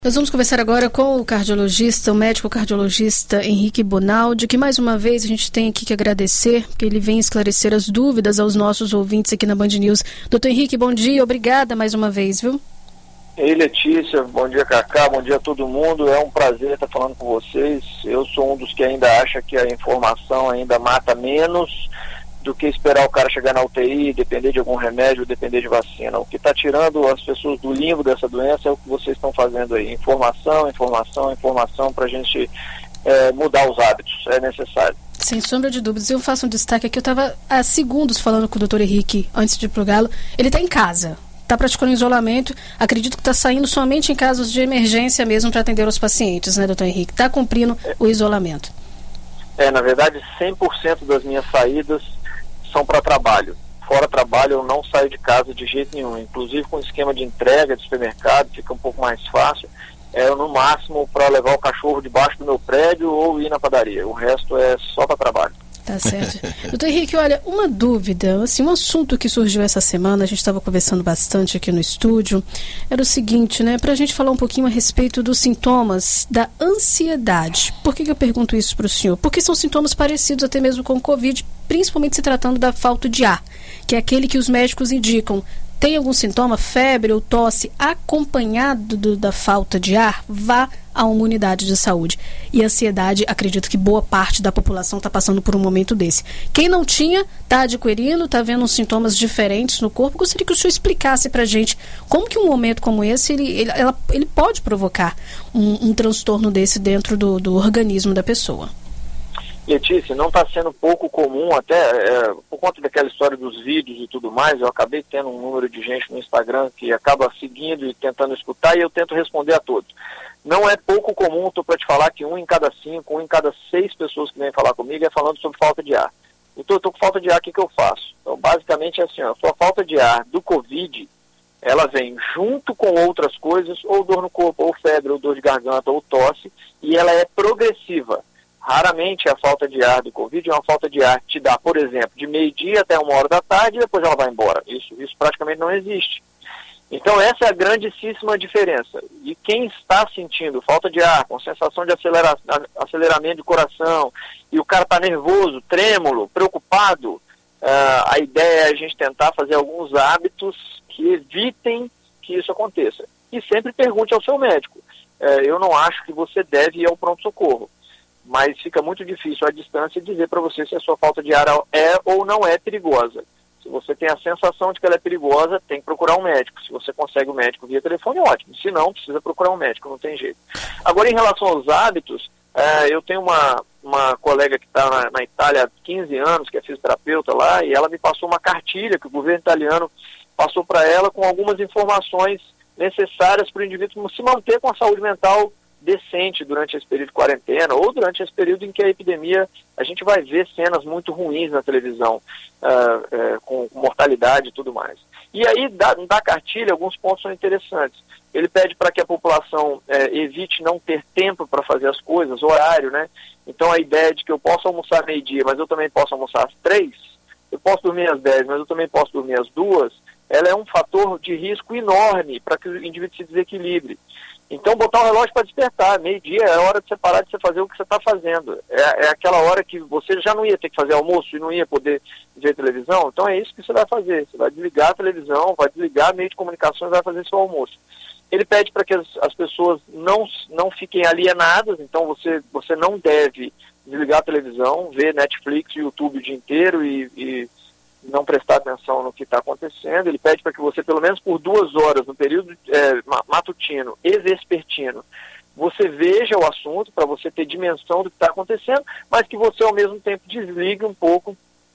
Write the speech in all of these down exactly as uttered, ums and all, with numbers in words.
Nós vamos conversar agora com o cardiologista, o médico cardiologista Henrique Bonaldi, que mais uma vez a gente tem aqui que agradecer, porque ele vem esclarecer as dúvidas aos nossos ouvintes aqui na Band News. Doutor Henrique, bom dia, obrigada mais uma vez, viu? Ei, Letícia, bom dia, Cacá, bom dia a todo mundo, é um prazer estar falando com vocês. Eu sou um dos que ainda acha que a informação ainda mata menos do que esperar o cara chegar na U T I, depender de algum remédio, depender de vacina. O que está tirando as pessoas do limbo dessa doença é o que vocês estão fazendo aí. Informação, informação, informação para a gente é, mudar os hábitos. É necessário. Sem sombra de dúvidas. Eu faço um destaque aqui. Eu estava há segundos falando com o doutor Henrique antes de plugá-lo. Ele está em casa. Está praticando isolamento. Acredito que está saindo somente em casos de emergência mesmo para atender os pacientes, né, doutor Henrique? Está cumprindo é. o isolamento. É, na verdade, cem por cento das minhas saídas são para trabalho. Fora trabalho eu não saio de casa de jeito nenhum, inclusive com esquema de entrega de supermercado, fica um pouco mais fácil, é no máximo para levar o cachorro debaixo do meu prédio ou ir na padaria, o resto é só para trabalho. Tá certo. Doutor Henrique, olha, uma dúvida, assim, um assunto que surgiu essa semana, a gente estava conversando bastante aqui no estúdio, era o seguinte, né, pra gente falar um pouquinho a respeito dos sintomas da ansiedade. Por que que eu pergunto isso para o senhor? Porque são sintomas parecidos até mesmo com o Covid, principalmente se tratando da falta de ar, que é aquele que os médicos indicam. Tem algum sintoma, febre ou tosse, acompanhado do, da falta de ar, vá à uma unidade de saúde. E a ansiedade, acredito que boa parte da população está passando por um momento desse. Quem não tinha, está adquirindo, está vendo uns sintomas diferentes no corpo. Gostaria que o senhor explicasse para a gente como que um momento como esse, ele, ele, ela, ele pode provocar um, um transtorno desse dentro do, do organismo da pessoa. Letícia, não está sendo pouco comum, até é, por conta daquela história dos vídeos e tudo mais, eu acabei tendo um número de gente no Instagram que acaba seguindo e tentando escutar, e eu tento responder a todos. Não é pouco comum, estou para te falar que um em cada cinco, um em cada seis pessoas que vêm falar comigo é falando sobre falta de ar. Então eu estou com falta de ar, o que, que eu faço? Então basicamente é assim, ó, a sua falta de ar do Covid, ela vem junto com outras coisas, ou dor no corpo, ou febre, ou dor de garganta, ou tosse, e ela é progressiva. Raramente a falta de ar do Covid é uma falta de ar que te dá, por exemplo, de meio-dia até uma hora da tarde e depois ela vai embora. Isso, isso praticamente não existe. Então essa é a grandíssima diferença. E quem está sentindo falta de ar, com sensação de acelera, aceleramento de coração, e o cara está nervoso, trêmulo, preocupado, uh, a ideia é a gente tentar fazer alguns hábitos que evitem que isso aconteça. E sempre pergunte ao seu médico. Uh, eu não acho que você deve ir ao pronto-socorro. Mas fica muito difícil à distância dizer para você se a sua falta de ar é ou não é perigosa. Se você tem a sensação de que ela é perigosa, tem que procurar um médico. Se você consegue o médico via telefone, ótimo. Se não, precisa procurar um médico, não tem jeito. Agora, em relação aos hábitos, é, eu tenho uma, uma colega que está na, na Itália há quinze anos, que é fisioterapeuta lá, e ela me passou uma cartilha que o governo italiano passou para ela com algumas informações necessárias para o indivíduo se manter com a saúde mental decente durante esse período de quarentena ou durante esse período em que a epidemia, a gente vai ver cenas muito ruins na televisão, uh, uh, com mortalidade e tudo mais. E aí, da, da cartilha, alguns pontos são interessantes. Ele pede para que a população uh, evite não ter tempo para fazer as coisas, horário, né? Então a ideia de que eu posso almoçar meio-dia, mas eu também posso almoçar às três, eu posso dormir às dez, mas eu também posso dormir às duas, ela é um fator de risco enorme para que o indivíduo se desequilibre. Então, botar o relógio para despertar, meio-dia é a hora de você parar de você fazer o que você está fazendo. É, é aquela hora que você já não ia ter que fazer almoço e não ia poder ver televisão, então é isso que você vai fazer. Você vai desligar a televisão, vai desligar meio de comunicação e vai fazer seu almoço. Ele pede para que as, as pessoas não, não fiquem alienadas, então você, você não deve desligar a televisão, ver Netflix e YouTube o dia inteiro e... e não prestar atenção no que está acontecendo. Ele pede para que você, pelo menos por duas horas, no período é, matutino e vespertino, você veja o assunto, para você ter dimensão do que está acontecendo, mas que você, ao mesmo tempo, desligue um pouco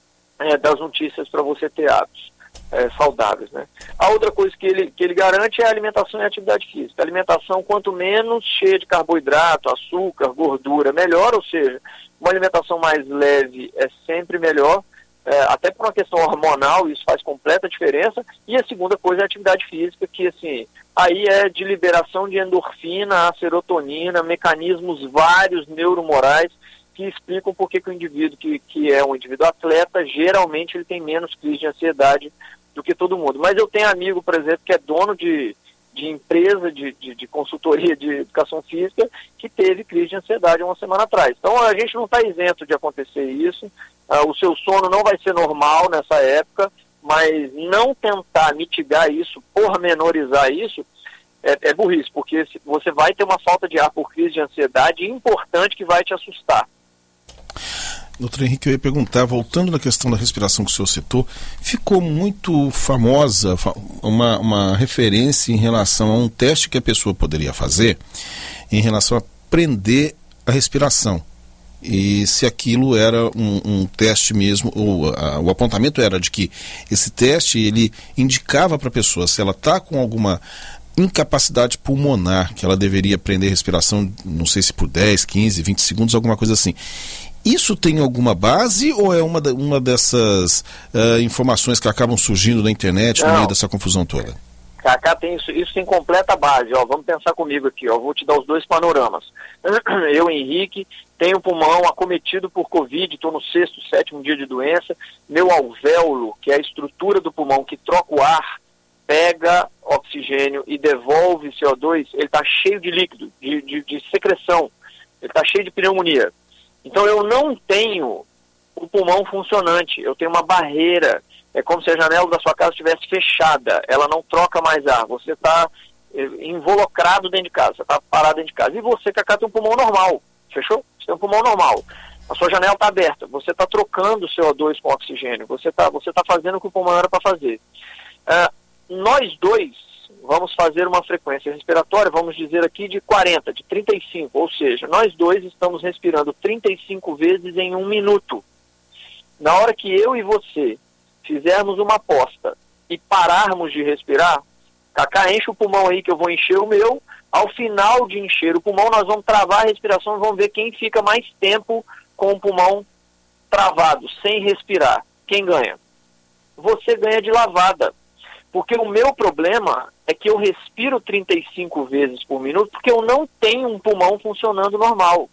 é, das notícias para você ter hábitos é, saudáveis, né? A outra coisa que ele, que ele garante é a alimentação e a atividade física. A alimentação, quanto menos cheia de carboidrato, açúcar, gordura, melhor, ou seja, uma alimentação mais leve é sempre melhor. É, até por uma questão hormonal, isso faz completa diferença. E a segunda coisa é a atividade física, que assim, aí é de liberação de endorfina, a serotonina, mecanismos vários neuromorais que explicam por que o indivíduo que, que é um indivíduo atleta, geralmente ele tem menos crise de ansiedade do que todo mundo. Mas eu tenho amigo, por exemplo, que é dono de, de empresa de, de, de consultoria de educação física que teve crise de ansiedade uma semana atrás. Então a gente não está isento de acontecer isso, uh, o seu sono não vai ser normal nessa época, mas não tentar mitigar isso, pormenorizar isso, é, é burrice, porque você vai ter uma falta de ar por crise de ansiedade importante que vai te assustar. Doutor Henrique, eu ia perguntar, voltando na questão da respiração que o senhor citou, ficou muito famosa uma, uma referência em relação a um teste que a pessoa poderia fazer em relação a prender a respiração. E se aquilo era um, um teste mesmo, ou a, o apontamento era de que esse teste ele indicava para a pessoa se ela está com alguma incapacidade pulmonar, que ela deveria prender a respiração, não sei se por dez, quinze, vinte segundos, alguma coisa assim. Isso tem alguma base ou é uma, uma dessas uh, informações que acabam surgindo na internet no Não. meio dessa confusão toda? Cacá, tem isso, isso tem completa base. Ó, vamos pensar comigo aqui, ó, vou te dar os dois panoramas. Eu, Henrique, tenho o pulmão acometido por Covid, estou no sexto, sétimo dia de doença. Meu alvéolo, que é a estrutura do pulmão que troca o ar, pega oxigênio e devolve C O dois, ele está cheio de líquido, de, de, de secreção, ele está cheio de pneumonia. Então eu não tenho o pulmão funcionante, eu tenho uma barreira, é como se a janela da sua casa estivesse fechada, ela não troca mais ar, você está involucrado dentro de casa, você está parado dentro de casa. E você, Cacá, tem um pulmão normal, fechou? Você tem um pulmão normal, a sua janela está aberta, você está trocando C O dois com oxigênio, você está você tá fazendo o que o pulmão era para fazer. Uh, nós dois vamos fazer uma frequência respiratória, vamos dizer aqui de quarenta, de trinta e cinco, ou seja, nós dois estamos respirando trinta e cinco vezes em um minuto. Na hora que eu e você fizermos uma aposta e pararmos de respirar, Cacá, enche o pulmão aí que eu vou encher o meu, ao final de encher o pulmão nós vamos travar a respiração e vamos ver quem fica mais tempo com o pulmão travado, sem respirar. Quem ganha? Você ganha de lavada. Porque o meu problema é que eu respiro trinta e cinco vezes por minuto porque eu não tenho um pulmão funcionando normal.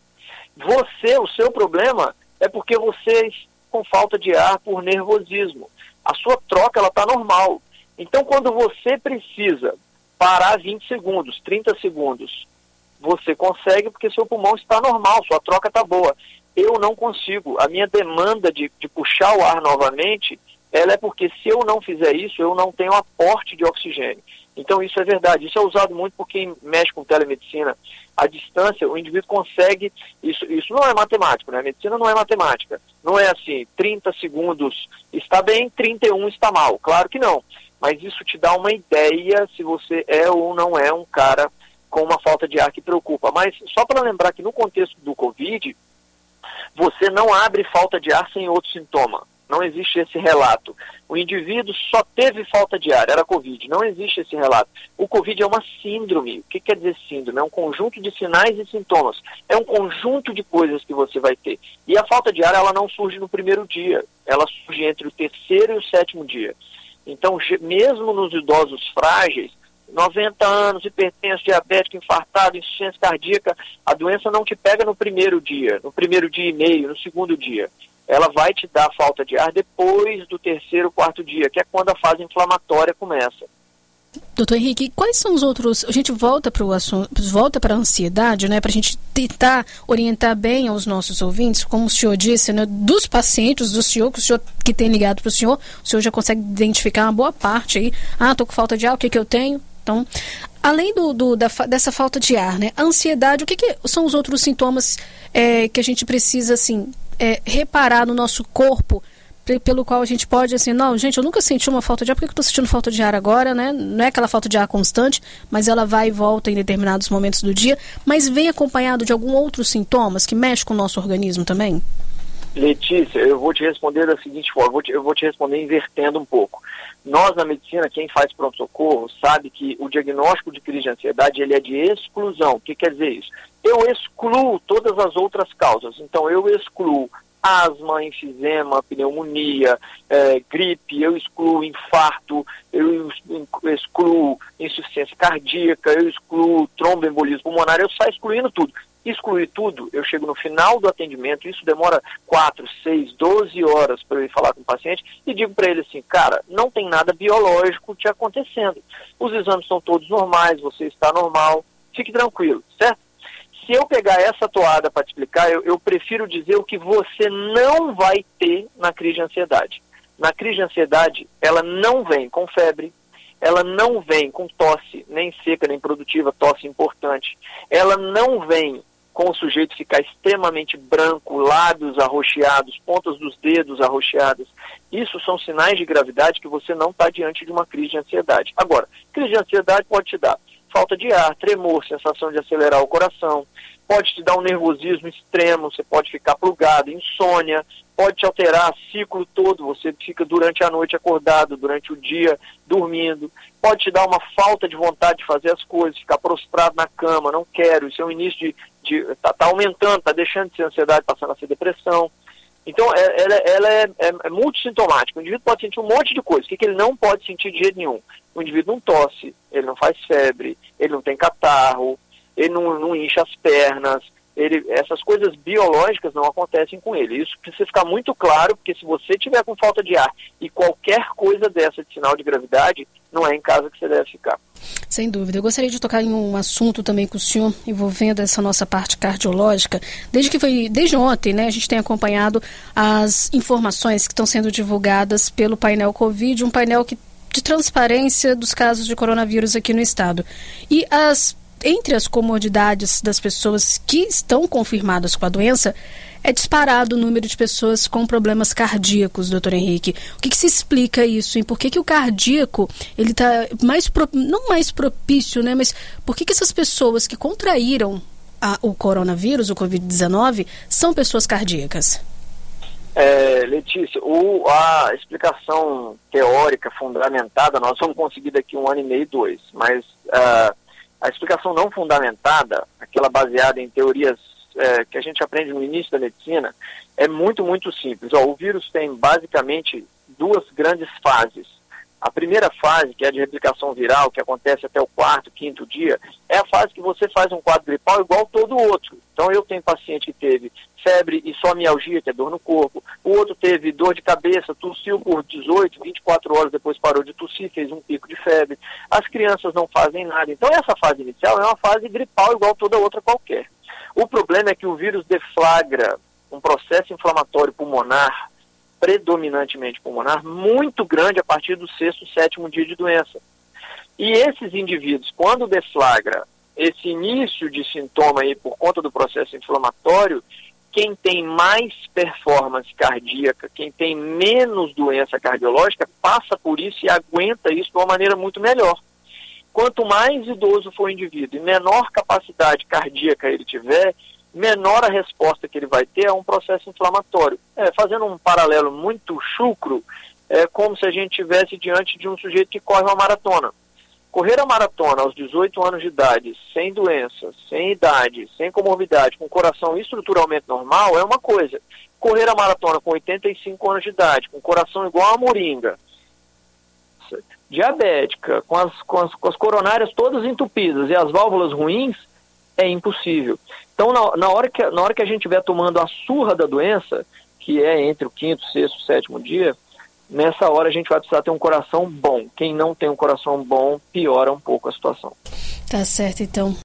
Você, o seu problema é porque você está com falta de ar por nervosismo. A sua troca ela está normal. Então quando você precisa parar vinte segundos, trinta segundos, você consegue porque seu pulmão está normal, sua troca está boa. Eu não consigo. A minha demanda de, de puxar o ar novamente, ela é porque se eu não fizer isso, eu não tenho aporte de oxigênio. Então isso é verdade, isso é usado muito por quem mexe com telemedicina. À distância, o indivíduo consegue, isso, isso não é matemático, né? A medicina não é matemática. Não é assim, trinta segundos está bem, trinta e um está mal. Claro que não. Mas isso te dá uma ideia se você é ou não é um cara com uma falta de ar que preocupa. Mas só para lembrar que no contexto do Covid, você não abre falta de ar sem outro sintoma. Não existe esse relato. O indivíduo só teve falta de ar, era Covid. Não existe esse relato. O Covid é uma síndrome. O que quer dizer síndrome? É um conjunto de sinais e sintomas. É um conjunto de coisas que você vai ter. E a falta de ar, ela não surge no primeiro dia. Ela surge entre o terceiro e o sétimo dia. Então, mesmo nos idosos frágeis, noventa anos, hipertenso, diabético, infartado, insuficiência cardíaca, a doença não te pega no primeiro dia, no primeiro dia e meio, no segundo dia. Ela vai te dar falta de ar depois do terceiro, quarto dia, que é quando a fase inflamatória começa. Doutor Henrique, quais são os outros... A gente volta para o assunto, volta para a ansiedade, né? Para a gente tentar orientar bem aos nossos ouvintes, como o senhor disse, né? Dos pacientes, do senhor, que o senhor que tem ligado para o senhor, o senhor já consegue identificar uma boa parte aí. Ah, estou com falta de ar, o que que eu tenho? Então, além do, do, da, dessa falta de ar, né? A ansiedade, o que, que são os outros sintomas é, que a gente precisa, assim... É, reparar no nosso corpo, pelo qual a gente pode, assim, não, gente, eu nunca senti uma falta de ar, por que eu estou sentindo falta de ar agora, né? Não é aquela falta de ar constante, mas ela vai e volta em determinados momentos do dia, mas vem acompanhado de algum outros sintomas que mexem com o nosso organismo também? Letícia, eu vou te responder da seguinte forma, eu vou te, eu vou te responder invertendo um pouco. Nós, na medicina, quem faz pronto-socorro, sabe que o diagnóstico de crise de ansiedade, ele é de exclusão. O que quer dizer isso? Eu excluo todas as outras causas. Então, eu excluo asma, enfisema, pneumonia, é, gripe, eu excluo infarto, eu excluo insuficiência cardíaca, eu excluo tromboembolismo pulmonar, eu saio excluindo tudo. excluir tudo, eu chego no final do atendimento, isso demora quatro, seis, doze horas para eu ir falar com o paciente, e digo para ele assim, cara, não tem nada biológico te acontecendo. Os exames são todos normais, você está normal, fique tranquilo, certo? Se eu pegar essa toada para te explicar, eu, eu prefiro dizer o que você não vai ter na crise de ansiedade. Na crise de ansiedade, ela não vem com febre, ela não vem com tosse, nem seca, nem produtiva, tosse importante. Ela não vem com o sujeito ficar extremamente branco, lábios arroxeados, pontas dos dedos arroxeadas. Isso são sinais de gravidade que você não está diante de uma crise de ansiedade. Agora, crise de ansiedade pode te dar falta de ar, tremor, sensação de acelerar o coração, pode te dar um nervosismo extremo, você pode ficar plugado, insônia, pode te alterar o ciclo todo, você fica durante a noite acordado, durante o dia dormindo, pode te dar uma falta de vontade de fazer as coisas, ficar prostrado na cama, não quero, isso é o início de... de tá, tá aumentando, tá deixando de ser ansiedade, passando a ser depressão. Então, é, ela, ela é, é, é multissintomática. O indivíduo pode sentir um monte de coisa. O que, que ele não pode sentir de jeito nenhum? O indivíduo não tosse, ele não faz febre, ele não tem catarro, ele não, não incha as pernas, ele, essas coisas biológicas não acontecem com ele. Isso precisa ficar muito claro, porque se você tiver com falta de ar e qualquer coisa dessa de sinal de gravidade, não é em casa que você deve ficar. Sem dúvida. Eu gostaria de tocar em um assunto também com o senhor, envolvendo essa nossa parte cardiológica. Desde que foi, desde ontem, né, a gente tem acompanhado as informações que estão sendo divulgadas pelo painel Covid, um painel que, de transparência dos casos de coronavírus aqui no estado. E as, entre as comorbidades das pessoas que estão confirmadas com a doença, é disparado o número de pessoas com problemas cardíacos, doutor Henrique. O que, que se explica isso? E por que, que o cardíaco, ele está mais, pro, não mais propício, né? Mas por que, que essas pessoas que contraíram a, o coronavírus, o covid dezenove, são pessoas cardíacas? É, Letícia, o, a explicação teórica fundamentada, nós vamos conseguir daqui um ano e meio, dois, mas uh, a explicação não fundamentada, aquela baseada em teorias É, que a gente aprende no início da medicina, é muito, muito simples. Ó, o vírus tem basicamente duas grandes fases. A primeira fase, que é a de replicação viral, que acontece até o quarto, quinto dia, é a fase que você faz um quadro gripal igual todo outro. Então eu tenho paciente que teve febre e só mialgia, que é dor no corpo. O outro teve dor de cabeça, tossiu por dezoito, vinte e quatro horas, depois parou de tossir, fez um pico de febre. As crianças não fazem nada. Então essa fase inicial é uma fase gripal igual toda outra qualquer. O problema é que o vírus deflagra um processo inflamatório pulmonar, predominantemente pulmonar, muito grande a partir do sexto, sétimo dia de doença. E esses indivíduos, quando deflagra esse início de sintoma aí por conta do processo inflamatório, quem tem mais performance cardíaca, quem tem menos doença cardiológica, passa por isso e aguenta isso de uma maneira muito melhor. Quanto mais idoso for o indivíduo e menor capacidade cardíaca ele tiver, menor a resposta que ele vai ter a um processo inflamatório. É, fazendo um paralelo muito chucro, é como se a gente estivesse diante de um sujeito que corre uma maratona. Correr a maratona aos dezoito anos de idade, sem doença, sem idade, sem comorbidade, com coração estruturalmente normal, é uma coisa. Correr a maratona com oitenta e cinco anos de idade, com coração igual a moringa, diabética, com as, com, as, com as coronárias todas entupidas e as válvulas ruins, é impossível. Então, na, na, hora que, na hora que a gente estiver tomando a surra da doença, que é entre o quinto, sexto, sétimo dia, nessa hora a gente vai precisar ter um coração bom. Quem não tem um coração bom, piora um pouco a situação. Tá certo, então.